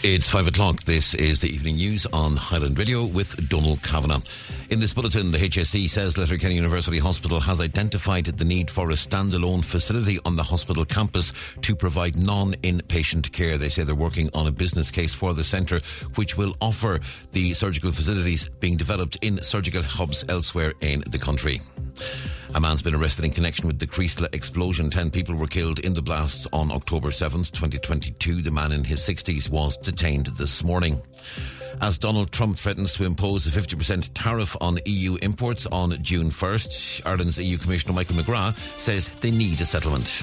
It's 5 o'clock. This is the evening news on Highland Radio with Donald Kavanagh. In this bulletin, the HSE says Letterkenny University Hospital has identified the need for a standalone facility on the hospital campus to provide non-inpatient care. They say they're working on a business case for the centre, which will offer the surgical facilities being developed in surgical hubs elsewhere in the country. A man's been arrested in connection with the Creasla explosion. 10 people were killed in the blast on October 7th, 2022. The man in his 60s was detained this morning. As Donald Trump threatens to impose a 50% tariff on EU imports on June 1st, Ireland's EU Commissioner Michael McGrath says they need a settlement.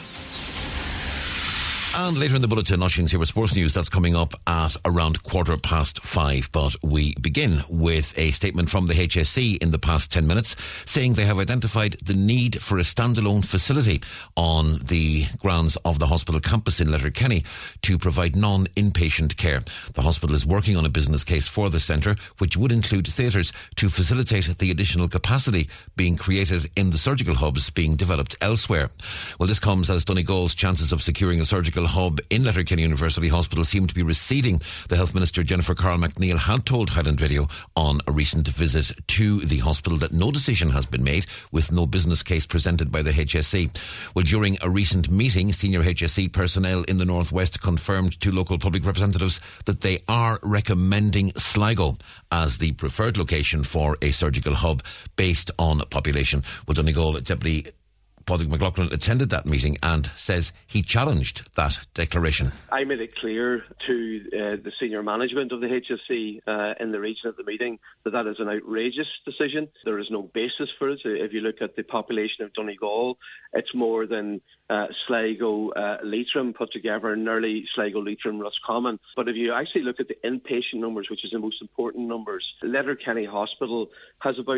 And later in the bulletin, Oisin's here with sports news. That's coming up at around 5:15. But we begin with a statement from the HSE in the past 10 minutes saying they have identified the need for a standalone facility on the grounds of the hospital campus in Letterkenny to provide non-inpatient care. The hospital is working on a business case for the centre, which would include theatres to facilitate the additional capacity being created in the surgical hubs being developed elsewhere. Well, this comes as Donegal's chances of securing a surgical hub in Letterkenny University Hospital seem to be receding. The Health Minister Jennifer Carl McNeil had told Highland Radio on a recent visit to the hospital that no decision has been made, with no business case presented by the HSE. Well, during a recent meeting, senior HSE personnel in the Northwest confirmed to local public representatives that they are recommending Sligo as the preferred location for a surgical hub based on population. Well, Donegal Deputy Padraig McLaughlin attended that meeting and says he challenged that declaration. I made it clear to the senior management of the HSE in the region at the meeting that is an outrageous decision. There is no basis for it. If you look at the population of Donegal, it's more than Sligo, Leitrim put together, nearly Sligo, Leitrim, Roscommon. But if you actually look at the inpatient numbers, which is the most important numbers, Letterkenny Hospital has about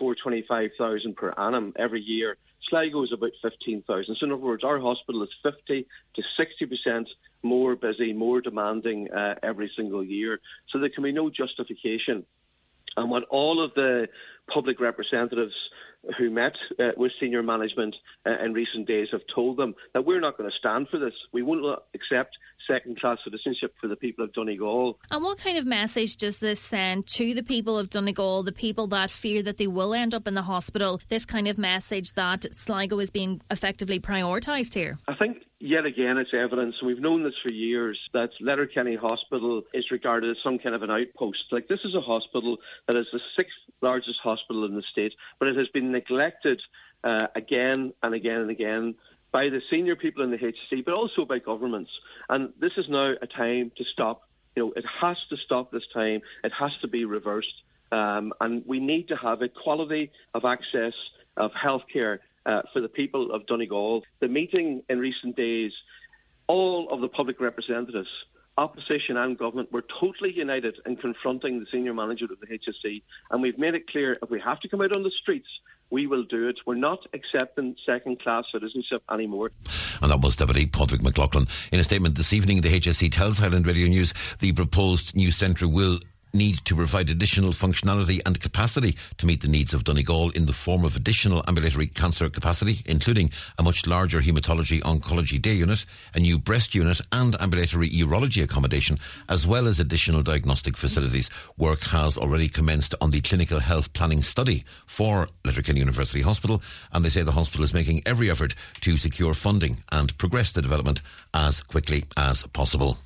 25,000 per annum every year. Sligo is about 15,000. So in other words, our hospital is 50 to 60% more busy, more demanding every single year. So there can be no justification. And what all of the public representatives who met with senior management in recent days have told them that we're not going to stand for this. We won't accept second-class citizenship for the people of Donegal. And what kind of message does this send to the people of Donegal, the people that fear that they will end up in the hospital, this kind of message that Sligo is being effectively prioritised here? I think yet again it's evidence, and we've known this for years, that Letterkenny Hospital is regarded as some kind of an outpost. Like, this is a hospital that is the 6th largest hospital in the state, but it has been neglected again and again and again by the senior people in the HSE, but also by governments. And this is now a time to stop. You know, it has to stop this time. It has to be reversed. And we need to have equality of access of healthcare for the people of Donegal. The meeting in recent days, all of the public representatives, opposition and government, were totally united in confronting the senior manager of the HSE. And we've made it clear, if we have to come out on the streets, we will do it. We're not accepting second-class citizenship anymore. And that was Deputy Padraig McLaughlin. In a statement this evening, the HSE tells Highland Radio News the proposed new centre will need to provide additional functionality and capacity to meet the needs of Donegal in the form of additional ambulatory cancer capacity, including a much larger haematology oncology day unit, a new breast unit and ambulatory urology accommodation, as well as additional diagnostic facilities. Work has already commenced on the clinical health planning study for Letterkenny University Hospital, and they say the hospital is making every effort to secure funding and progress the development as quickly as possible.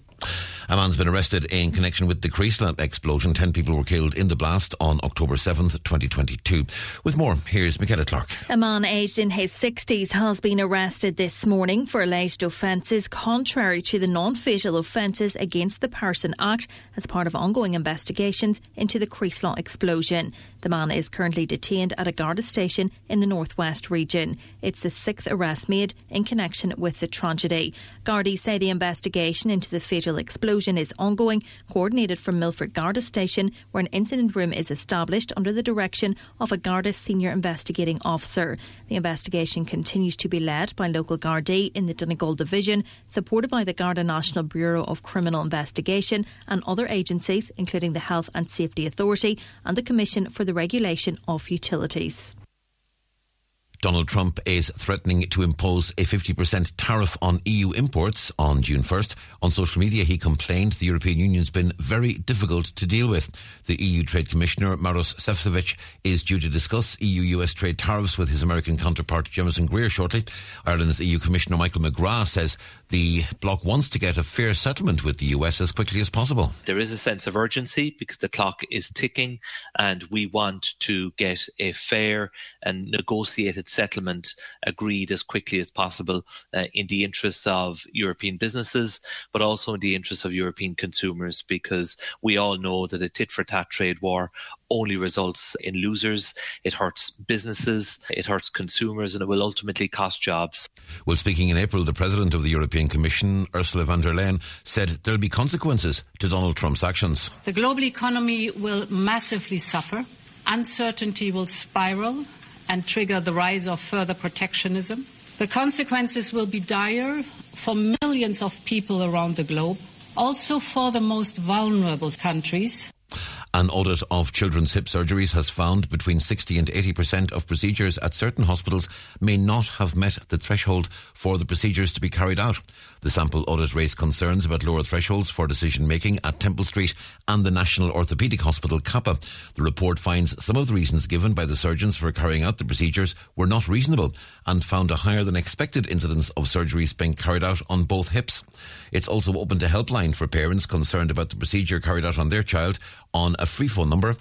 A man's been arrested in connection with the Creasla explosion. 10 people were killed in the blast on October 7th, 2022. With more, here's Michaela Clark. A man aged in his 60s has been arrested this morning for alleged offences contrary to the Non-Fatal Offences Against the Person Act as part of ongoing investigations into the Creasla explosion. The man is currently detained at a Garda station in the Northwest region. It's the 6th arrest made in connection with the tragedy. Gardaí say the investigation into the fatal explosion is ongoing, coordinated from Milford Garda Station, where an incident room is established under the direction of a Garda senior investigating officer. The investigation continues to be led by local Gardaí in the Donegal division, supported by the Garda National Bureau of Criminal Investigation and other agencies, including the Health and Safety Authority and the Commission for the Regulation of Utilities. Donald Trump is threatening to impose a 50% tariff on EU imports on June 1st. On social media, he complained the European Union's been very difficult to deal with. The EU Trade Commissioner, Maros Sefcovic, is due to discuss EU-US trade tariffs with his American counterpart, Jameson Greer, shortly. Ireland's EU Commissioner, Michael McGrath, says the bloc wants to get a fair settlement with the US as quickly as possible. There is a sense of urgency because the clock is ticking and we want to get a fair and negotiated settlement agreed as quickly as possible in the interests of European businesses, but also in the interests of European consumers, because we all know that a tit-for-tat trade war only results in losers. It hurts businesses, it hurts consumers, and it will ultimately cost jobs. Well, speaking in April, the President of the European Commission, Ursula von der Leyen, said there'll be consequences to Donald Trump's actions. The global economy will massively suffer. Uncertainty will spiral and trigger the rise of further protectionism. The consequences will be dire for millions of people around the globe, also for the most vulnerable countries. An audit of children's hip surgeries has found between 60 and 80% of procedures at certain hospitals may not have met the threshold for the procedures to be carried out. The sample audit raised concerns about lower thresholds for decision-making at Temple Street and the National Orthopaedic Hospital, Kappa. The report finds some of the reasons given by the surgeons for carrying out the procedures were not reasonable and found a higher than expected incidence of surgeries being carried out on both hips. It's also opened a helpline for parents concerned about the procedure carried out on their child on a free phone number,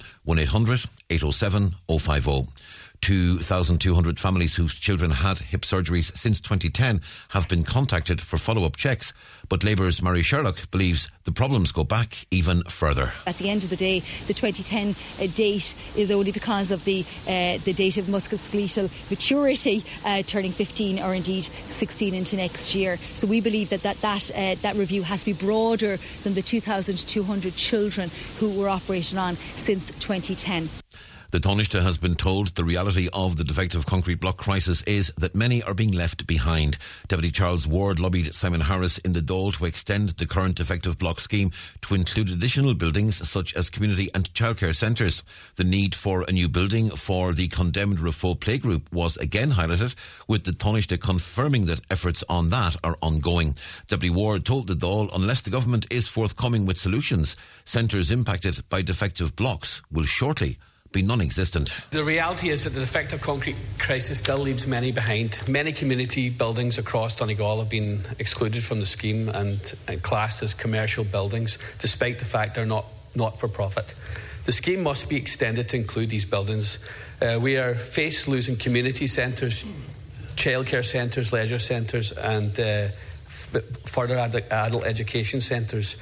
1-800-807-050. 2,200 families whose children had hip surgeries since 2010 have been contacted for follow-up checks. But Labour's Mary Sherlock believes the problems go back even further. At the end of the day, the 2010 date is only because of the date of musculoskeletal maturity turning 15 or indeed 16 into next year. So we believe that review has to be broader than the 2,200 children who were operated on since 2010. The Taoiseach has been told the reality of the defective concrete block crisis is that many are being left behind. Deputy Charles Ward lobbied Simon Harris in the Dáil to extend the current defective block scheme to include additional buildings such as community and childcare centres. The need for a new building for the condemned Rafo playgroup was again highlighted, with the Taoiseach confirming that efforts on that are ongoing. Deputy Ward told the Dáil unless the government is forthcoming with solutions, centres impacted by defective blocks will shortly be non-existent. The reality is that the defective concrete crisis still leaves many behind. Many community buildings across Donegal have been excluded from the scheme and classed as commercial buildings, despite the fact they're not for profit. The scheme must be extended to include these buildings. We are faced losing community centres, childcare centres, leisure centres and further adult education centres.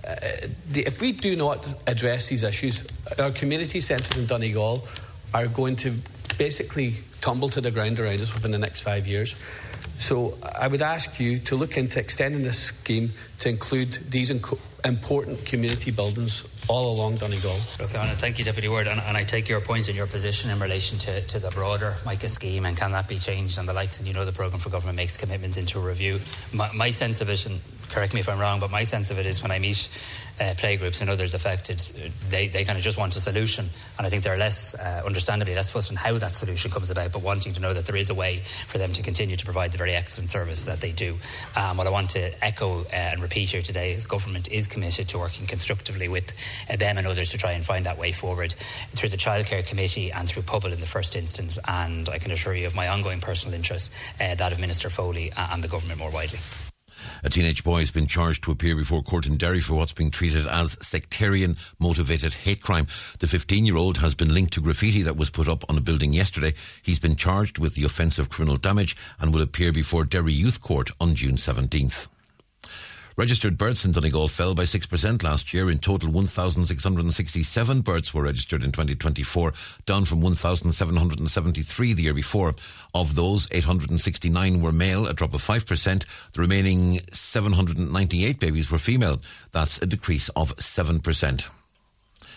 If we do not address these issues, our community centres in Donegal are going to basically tumble to the ground around us within the next 5 years. So I would ask you to look into extending this scheme to include these important community buildings all along Donegal. Okay, thank you, Deputy Ward, and I take your point and your position in relation to the broader MICA scheme and can that be changed and the likes, and you know the programme for government makes commitments into a review. My sense of it, and correct me if I'm wrong, but my sense of it is when I meet playgroups and others affected, they kind of just want a solution, and I think they're understandably less fussed on how that solution comes about, but wanting to know that there is a way for them to continue to provide the very excellent service that they do. What I want to echo and repeat here today is government is committed to working constructively with them and others to try and find that way forward through the Childcare Committee and through Pobal in the first instance, and I can assure you of my ongoing personal interest, that of Minister Foley and the government more widely. A teenage boy has been charged to appear before court in Derry for what's being treated as sectarian-motivated hate crime. The 15-year-old has been linked to graffiti that was put up on a building yesterday. He's been charged with the offence of criminal damage and will appear before Derry Youth Court on June 17th. Registered births in Donegal fell by 6% last year. In total, 1,667 births were registered in 2024, down from 1,773 the year before. Of those, 869 were male, a drop of 5%. The remaining 798 babies were female. That's a decrease of 7%.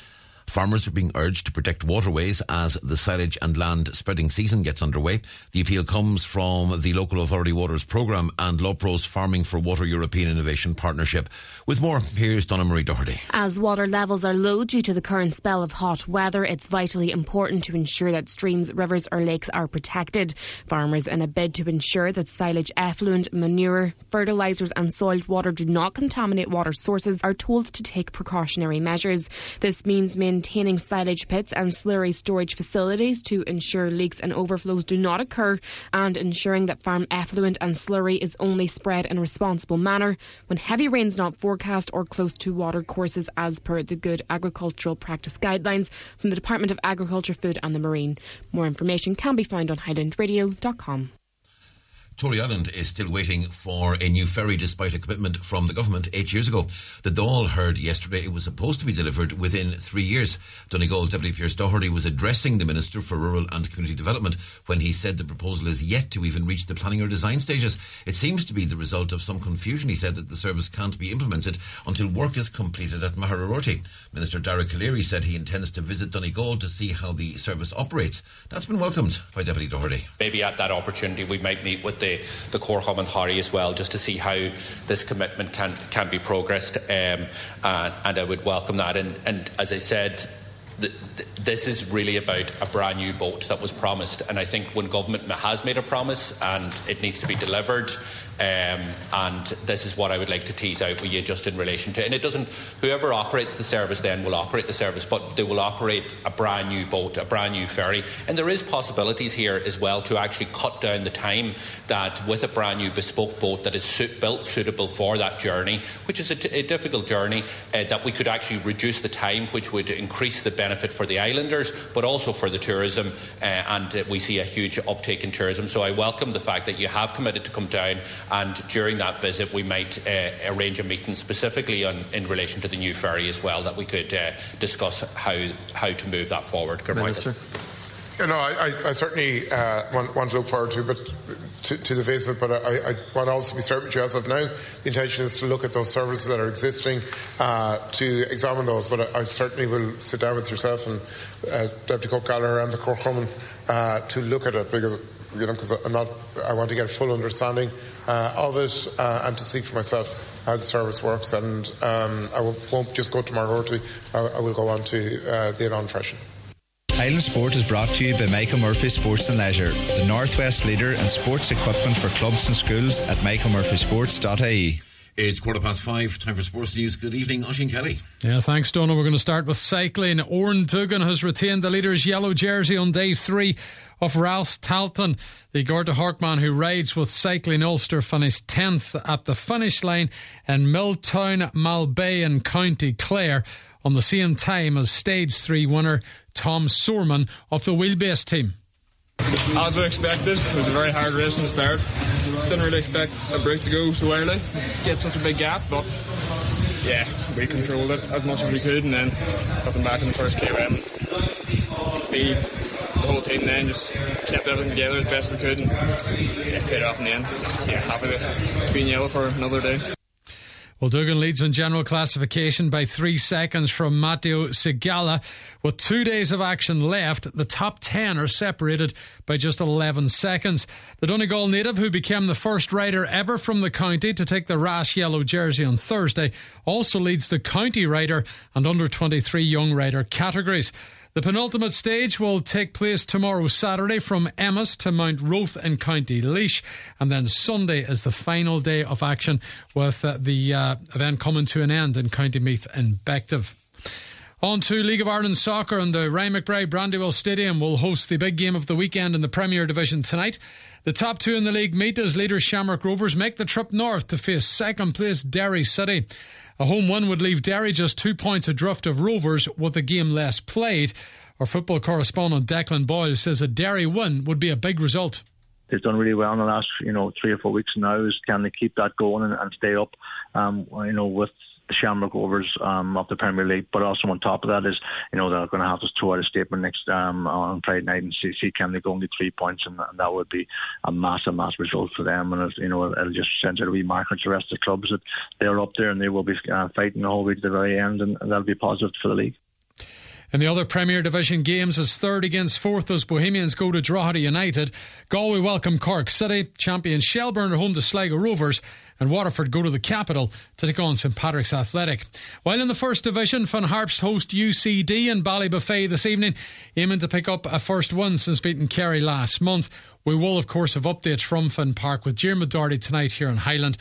Farmers are being urged to protect waterways as the silage and land spreading season gets underway. The appeal comes from the Local Authority Waters Programme and Lawpro's Farming for Water European Innovation Partnership. With more, here's Donna Marie Doherty. As water levels are low due to the current spell of hot weather, it's vitally important to ensure that streams, rivers or lakes are protected. Farmers, in a bid to ensure that silage effluent, manure, fertilisers and soiled water do not contaminate water sources, are told to take precautionary measures. This means maintaining silage pits and slurry storage facilities to ensure leaks and overflows do not occur, and ensuring that farm effluent and slurry is only spread in a responsible manner when heavy rain is not forecast or close to water courses, as per the Good Agricultural Practice Guidelines from the Department of Agriculture, Food and the Marine. More information can be found on highlandradio.com. Tory Island is still waiting for a new ferry despite a commitment from the government 8 years ago. The Dáil heard yesterday it was supposed to be delivered within 3 years. Donegal Deputy Pearse Doherty was addressing the Minister for Rural and Community Development when he said the proposal is yet to even reach the planning or design stages. It seems to be the result of some confusion. He said that the service can't be implemented until work is completed at Maharorty. Minister Dara Calleary said he intends to visit Donegal to see how the service operates. That's been welcomed by Deputy Doherty. Maybe at that opportunity we might meet with the Córcham and Harry as well, just to see how this commitment can be progressed, and I would welcome that. And as I said, this is really about a brand new boat that was promised, and I think when government has made a promise and it needs to be delivered, and this is what I would like to tease out with you just in relation to, and it doesn't, whoever operates the service then will operate the service, but they will operate a brand new boat, a brand new ferry, and there is possibilities here as well to actually cut down the time that with a brand new bespoke boat that is built suitable for that journey, which is a difficult journey, that we could actually reduce the time, which would increase the benefit for the islanders but also for the tourism, and we see a huge uptake in tourism. So I welcome the fact that you have committed to come down, and during that visit we might arrange a meeting specifically in relation to the new ferry as well, that we could discuss how to move that forward. Minister. You know, I certainly want to look forward to the visit, but I want to also be certain with you as of now. The intention is to look at those services that are existing, to examine those, but I certainly will sit down with yourself and Deputy Cook Gallagher and the Córcham to look at it, because I want to get a full understanding of it, and to see for myself how the service works, and I won't just go to Maharorty, I will go on to the Adon Freshen. Highland Sport is brought to you by Michael Murphy Sports and Leisure, the Northwest leader in sports equipment for clubs and schools at michaelmurphysports.ie. It's 5:15, time for sports news. Good evening, Oisín Kelly. Yeah, thanks, Donna. We're going to start with cycling. Oran Duggan has retained the leader's yellow jersey on day 3 of Rouse Talton. The Garda Horkman who rides with Cycling Ulster finished 10th at the finish line in Milltown, Malbay in County Clare, on the same time as Stage 3 winner Tom Soorman of the Wheelbase team. As we expected, it was a very hard race in the start. Didn't really expect a break to go so early, get such a big gap, but yeah, we controlled it as much as we could, and then got them back in the first KOM. The whole team then just kept everything together as best we could, and paid off in the end. Yeah, happy to be in yellow for another day. Well, Duggan leads in general classification by 3 seconds from Matteo Sigala. With 2 days of action left, the top 10 are separated by just 11 seconds. The Donegal native, who became the first rider ever from the county to take the Rash yellow jersey on Thursday, also leads the county rider and under-23 young rider categories. The penultimate stage will take place tomorrow, Saturday, from Emmas to Mount Roth in County Laois, and then Sunday is the final day of action, with the event coming to an end in County Meath and Bective. On to League of Ireland soccer, and the Ryan McBride Brandywell Stadium will host the big game of the weekend in the Premier Division tonight. The top 2 in the league meet as leaders Shamrock Rovers make the trip north to face second place Derry City. A home win would leave Derry just 2 points adrift of Rovers with a game less played. Our football correspondent Declan Boyle says a Derry win would be a big result. They've done really well in the last 3 or 4 weeks now. Can they keep that going and stay up with the Shamrock Rovers of the Premier League? But also on top of that is they're going to have to throw out a statement next on Friday night and see can they go only 3 points, and that would be a massive result for them, and it'll just send out a wee marker to the rest of the clubs that they're up there and they will be fighting the whole way to the very end, and that'll be positive for the league. In the other Premier Division games, as third against fourth as Bohemians go to Drogheda United, Galway welcome Cork City, champions Shelbourne are home to Sligo Rovers, and Waterford go to the capital to take on St Patrick's Athletic. While in the First Division, Finn Harps host UCD in Ballybuffet this evening, aiming to pick up a first win since beating Kerry last month. We will, of course, have updates from Finn Park with Diarmuid Doherty tonight here in Highland.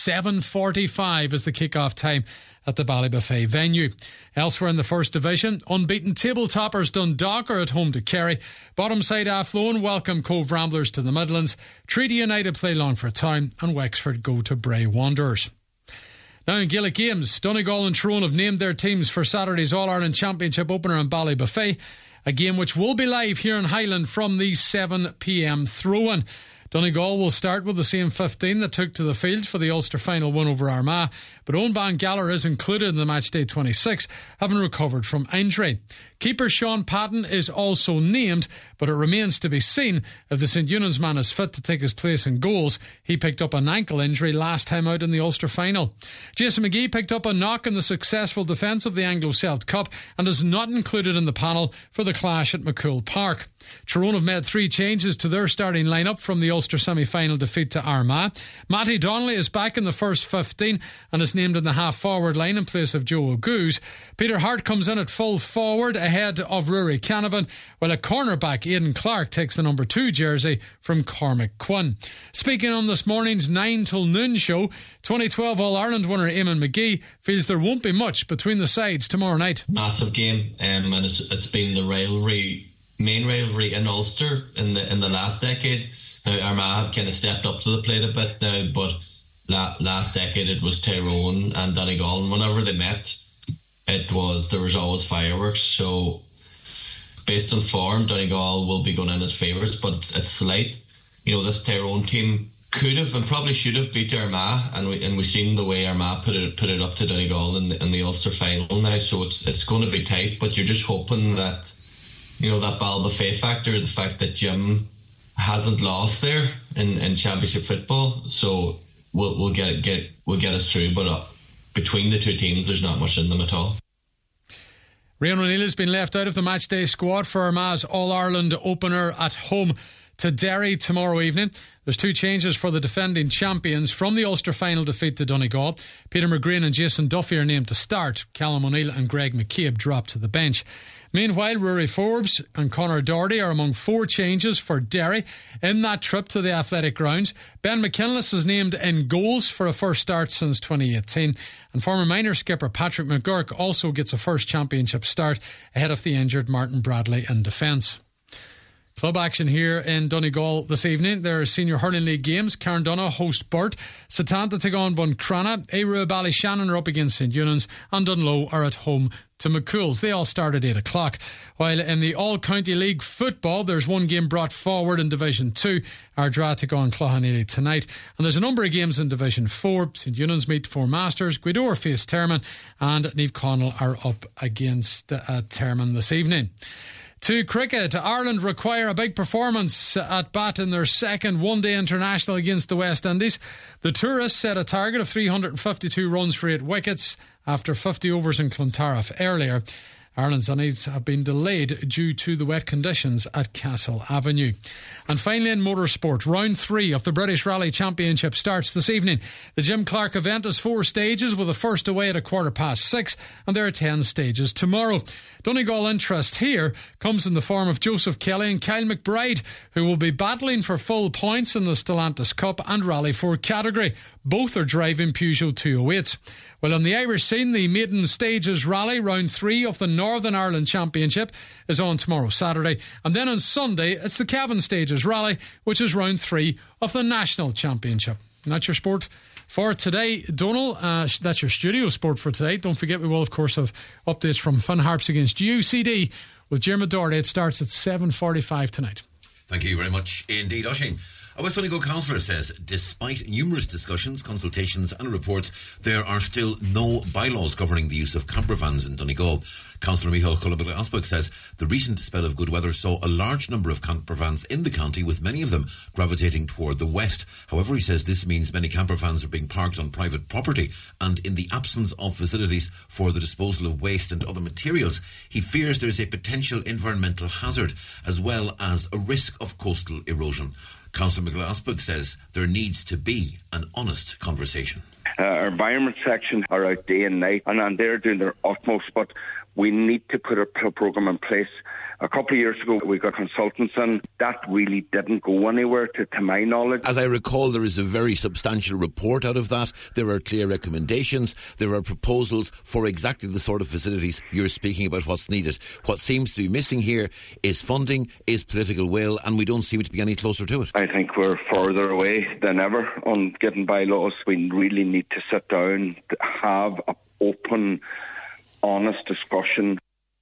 7:45 is the kick-off time at the Ballybuffet venue. Elsewhere in the First Division, unbeaten table toppers Dundalk are at home to Kerry. Bottom side Athlone welcome Cove Ramblers to the Midlands. Treaty United play Longford Town, and Wexford go to Bray Wanderers. Now in Gaelic games, Donegal and Tyrone have named their teams for Saturday's All-Ireland Championship opener in Ballybuffet, a game which will be live here in Highland from the 7 p.m. throw-in. Donegal will start with the same 15 that took to the field for the Ulster final win over Armagh, but Owen Van Galler is included in the matchday 26, having recovered from injury. Keeper Sean Patton is also named, but it remains to be seen if the St Eunan's man is fit to take his place in goals. He picked up an ankle injury last time out in the Ulster final. Jason McGee picked up a knock in the successful defence of the Anglo-Celt Cup and is not included in the panel for the clash at McCool Park. Tyrone have made 3 changes to their starting lineup from the Ulster semi-final defeat to Armagh. Matty Donnelly is back in the first 15 and is named in the half-forward line in place of Joe O'Goose. Peter Hart comes in at full forward ahead of Rory Canavan, while at cornerback Aidan Clark takes the number 2 jersey from Cormac Quinn. Speaking on this morning's 9 till noon show, 2012 All-Ireland winner Eamon McGee feels there won't be much between the sides tomorrow night. Massive game, and it's been the main rivalry in Ulster in the last decade. Now Armagh have kind of stepped up to the plate a bit now, but last decade it was Tyrone and Donegal, and whenever they met, there was always fireworks. So based on form, Donegal will be going in as favourites, but it's slight. You know, this Tyrone team could have and probably should have beat Armagh, and we've seen the way Armagh put it up to Donegal in the Ulster final now. So it's going to be tight, but you're just hoping that, you know, that Ballybuffet factor, the fact that Jim hasn't lost there in championship football, so we'll get us through. But between the two teams, there's not much in them at all. Rian O'Neill has been left out of the matchday squad for Armagh's All-Ireland opener at home to Derry tomorrow evening. There's 2 changes for the defending champions from the Ulster final defeat to Donegal. Peter McGrane and Jason Duffy are named to start. Callum O'Neill and Greg McCabe drop to the bench. Meanwhile, Rory Forbes and Conor Doherty are among 4 changes for Derry in that trip to the athletic grounds. Ben McKinless is named in goals for a first start since 2018, and former minor skipper Patrick McGurk also gets a first championship start ahead of the injured Martin Bradley in defence. Club action here in Donegal this evening. There are Senior Hurling League games. Carndonagh host Burt. Satanta take on Buncrana. Aru Ballyshannon are up against St Eunan's, and Dunloe are at home to McCool's. They all start at 8 o'clock. While in the All-County League football, there's 1 game brought forward in Division 2. Ardra take on Cloughaneely tonight. And there's a number of games in Division 4. St Eunan's meet Four Masters. Gweedore face Termon, and Niamh Connell are up against Termon this evening. To cricket, Ireland require a big performance at bat in their second one-day international against the West Indies. The tourists set a target of 352 runs for 8 wickets after 50 overs in Clontarf earlier. Ireland's innings have been delayed due to the wet conditions at Castle Avenue. And finally in motorsport, round 3 of the British Rally Championship starts this evening. The Jim Clark event is 4 stages, with the first away at 6:15, and there are 10 stages tomorrow. Donegal interest here comes in the form of Joseph Kelly and Kyle McBride, who will be battling for full points in the Stellantis Cup and Rally 4 category. Both are driving Peugeot 208s. Well, on the Irish scene, the maiden stages rally, round 3 of the Northern Ireland Championship, is on tomorrow, Saturday. And then on Sunday, it's the Cavan Stages rally, which is round 3 of the National Championship. And that's your sport for today. Donal, that's your studio sport for today. Don't forget, we will, of course, have updates from Finn Harps against UCD with Diarmuid Doherty. It starts at 7:45 tonight. Thank you very much indeed, Oisín. A West Donegal councillor says despite numerous discussions, consultations and reports, there are still no bylaws governing the use of camper vans in Donegal. Councillor Micheál Cullen-Asbach says the recent spell of good weather saw a large number of camper vans in the county, with many of them gravitating toward the west. However, he says this means many camper vans are being parked on private property, and in the absence of facilities for the disposal of waste and other materials, he fears there is a potential environmental hazard as well as a risk of coastal erosion. Councillor Micheál Asbach says there needs to be an honest conversation. Our environment section are out day and night, and they're doing their utmost, but we need to put a programme in place. A couple of years ago, we got consultants in. That really didn't go anywhere, to my knowledge. As I recall, there is a very substantial report out of that. There are clear recommendations. There are proposals for exactly the sort of facilities you're speaking about, what's needed. What seems to be missing here is funding, is political will, and we don't seem to be any closer to it. I think we're further away than ever on getting bylaws. We really need to sit down, have an open, honest discussion.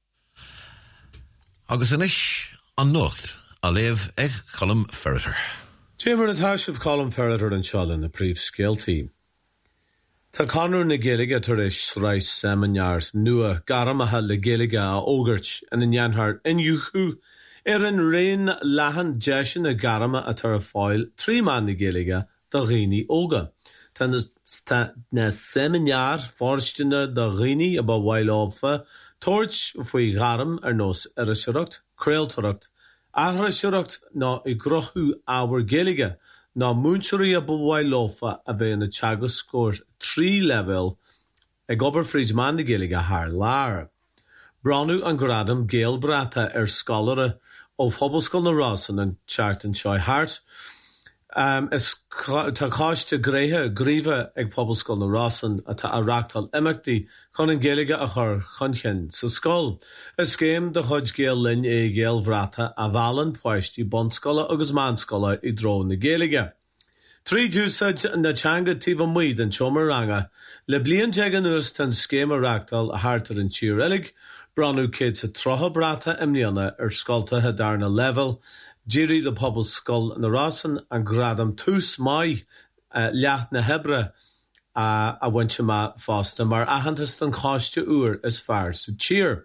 Agus inis an nuacht a léamh ag Colm Ferreter. Téimar na taisibh Colm Ferreter an seolin na príomh scéaltaí. Tá conú na Gaeilge tar éis reis seminars nua garamathe le Gaeilge a ógairt in Nyanhart inniuchú an réon leathan deisen na garama a tar a fáil trí man na Gaeilge do Ghaoine óga. Tá na seminar fórstine do Ghaoine a ba bhail áfa Toirt faoi garam nos a sireacht, creaaltareacht, ahra sireacht ná I grothú ábhar Gaeilge, ná múnseoirí a bhhail lofa a bheith na teagas scóir 3 level ag obair fríd man na Gaeilge thar lár. Bránú an gradam Gael brata scoláire ó Phoboscoil na Rásan an Chartan Seo Hart. Tá cáiste gréthe gríomha ag Phoboscoil na Rásan a tá a reachtal imeachtaí chun an Gaeilge a chur chun sa scoil. Is céim de chuid Gael linn Gael bhrata a bhalan poistí bonscoile agus manscoile I dro na Gaeilge. Trí dúsaid na teanga tíomh muid an Chomaranga, le bliain deag nuas tan scéim a reachtal a hartar an tír ilig, bránú céad sa trotha brata imníana scoiltathe darna level, Dírí le Phoboscoil na Rásan an gradam tús mai leacht na Hebre a bhaintse má fásta mar ahantas an cáiste uair is fearr sa tír.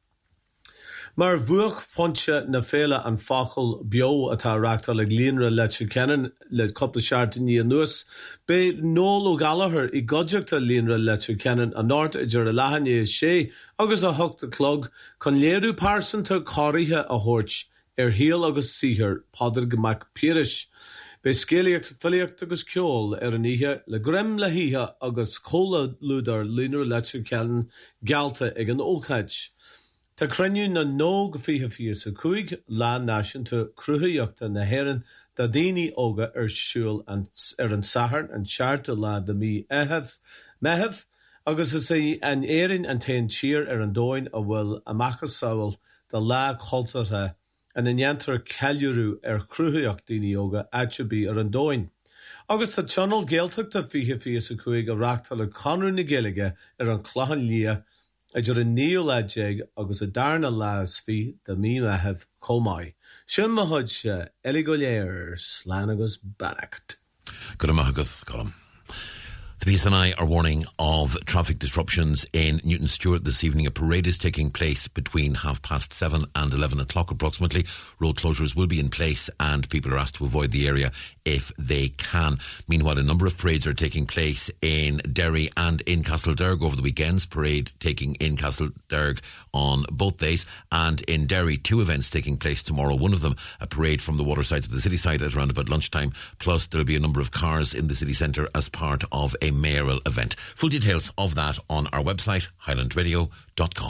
Mar bhuach pontse na féile an fácail bio atá reachtal ag líonra leite ceann le coppla seairta ní nuas, be nóil ó Gallagher I gcuideachta líonra leite ceann an náirt idir a leathan é sé agus a thugta clog chun léirú pásanta cáirithe a thabhairt híal agus sihir padar gomach píris. Be scéalaíocht filiocht agus ceol an ihe le grim le hithe agus cóla lúdar líonra leite ceann gealta ag an óchaid. Tá cruniú na nóg fiche lá náisiúnta cruthaíochta na héireann da daoine óga siúil an sathairn an seairta lá de mí mehebh agus is an éireann an taon tír an dóin a bhfuil amachchas saoil de lá cultartha an inantar ceiliúrú cruthaíocht daoine óga atibí an dóin. Agus tá tionol géalteachta fiche a reachtal le conú na Gaeilge an clachan lia idir an níoláideag agus a darna lás fi de mí mehebh comái. Sin mo thuid se Eligóléir slán agus banacht. Good amagus, Colm. The PSNI are warning of traffic disruptions in Newton Stewart this evening. A parade is taking place between 7:30 and 11 o'clock approximately. Road closures will be in place and people are asked to avoid the area if they can. Meanwhile, a number of parades are taking place in Derry and in Castlederg over the weekends. Parade taking in Castlederg on both days, and in Derry 2 events taking place tomorrow. One of them a parade from the waterside to the city side at around about lunchtime. Plus there'll be a number of cars in the city centre as part of a mayoral event. Full details of that on our website, highlandradio.com.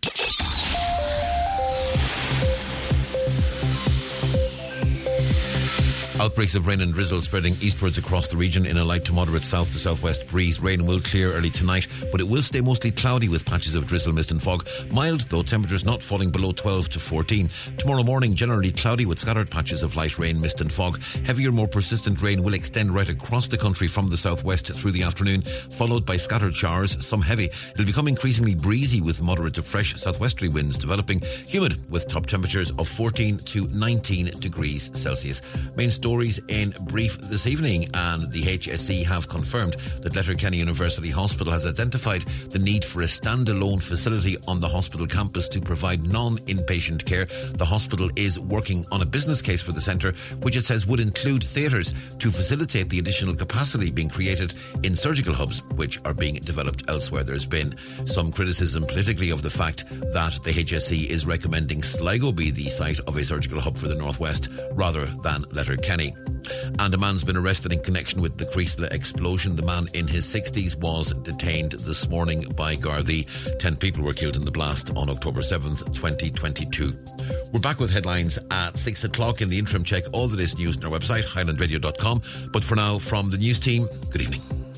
Outbreaks of rain and drizzle spreading eastwards across the region in a light to moderate south to southwest breeze. Rain will clear early tonight, but it will stay mostly cloudy with patches of drizzle, mist and fog. Mild, though, temperatures not falling below 12 to 14. Tomorrow morning, generally cloudy with scattered patches of light rain, mist and fog. Heavier, more persistent rain will extend right across the country from the southwest through the afternoon, followed by scattered showers, some heavy. It'll become increasingly breezy with moderate to fresh southwesterly winds developing. Humid with top temperatures of 14 to 19 degrees Celsius. Main story stories in brief this evening, and the HSE have confirmed that Letterkenny University Hospital has identified the need for a standalone facility on the hospital campus to provide non-inpatient care. The hospital is working on a business case for the centre, which it says would include theatres to facilitate the additional capacity being created in surgical hubs, which are being developed elsewhere. There's been some criticism politically of the fact that the HSE is recommending Sligo be the site of a surgical hub for the Northwest rather than Letterkenny. And a man's been arrested in connection with the Creasla explosion. The man in his 60s was detained this morning by Gardaí. 10 people were killed in the blast on October 7th, 2022. We're back with headlines at 6 o'clock. In the interim, check all the latest news on our website, highlandradio.com. But for now, from the news team, good evening.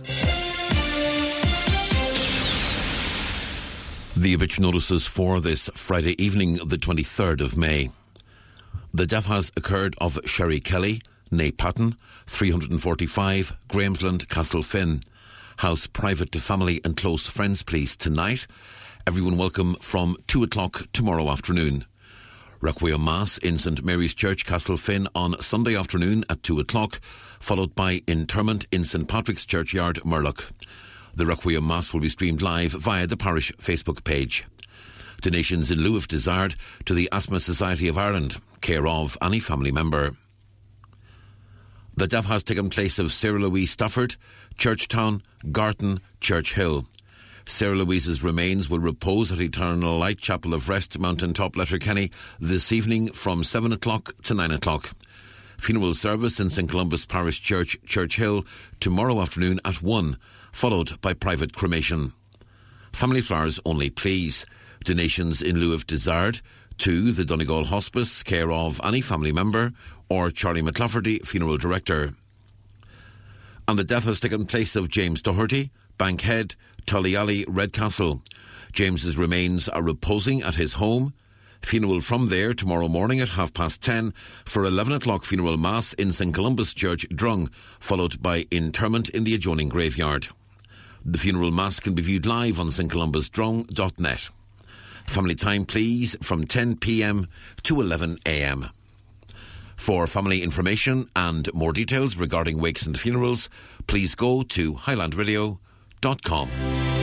The obituary notices for this Friday evening, the 23rd of May. The death has occurred of Sherry Kelly, née Patton, 345, Gramesland, Castlefin. House private to family and close friends, please, tonight. Everyone welcome from 2 o'clock tomorrow afternoon. Requiem Mass in St Mary's Church, Castlefin on Sunday afternoon at 2 o'clock, followed by interment in St Patrick's Churchyard, Murlough. The Requiem Mass will be streamed live via the parish Facebook page. Donations in lieu if desired to the Asthma Society of Ireland, care of any family member. The death has taken place of Sarah Louise Stafford, Churchtown, Garton, Churchill. Sarah Louise's remains will repose at Eternal Light Chapel of Rest, Mountain Top, Letterkenny, this evening from 7 o'clock to 9 o'clock. Funeral service in St Columba's Parish Church, Churchill, tomorrow afternoon at 1, followed by private cremation. Family flowers only, please. Donations in lieu if desired to the Donegal Hospice, care of any family member, or Charlie McLafferty, funeral director. And the death has taken place of James Doherty, Bankhead, Tullyalley, Redcastle. James's remains are reposing at his home. Funeral from there tomorrow morning at 10:30 for 11 o'clock funeral mass in St Columba's Church, Drung, followed by interment in the adjoining graveyard. The funeral mass can be viewed live on stcolumbusdrung.net. Family time, please, from 10 p.m. to 11 a.m. For family information and more details regarding wakes and funerals, please go to highlandradio.com.